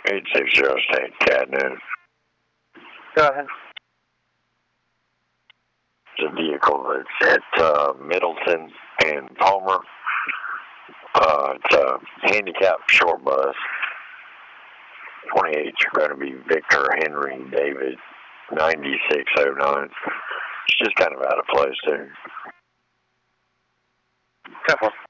860 State Cat News. Go ahead. It's a vehicle that's at Middleton and Palmer. It's a handicapped short bus. 28's going to be Victor Henry David 9609. It's just kind of out of place there. Careful.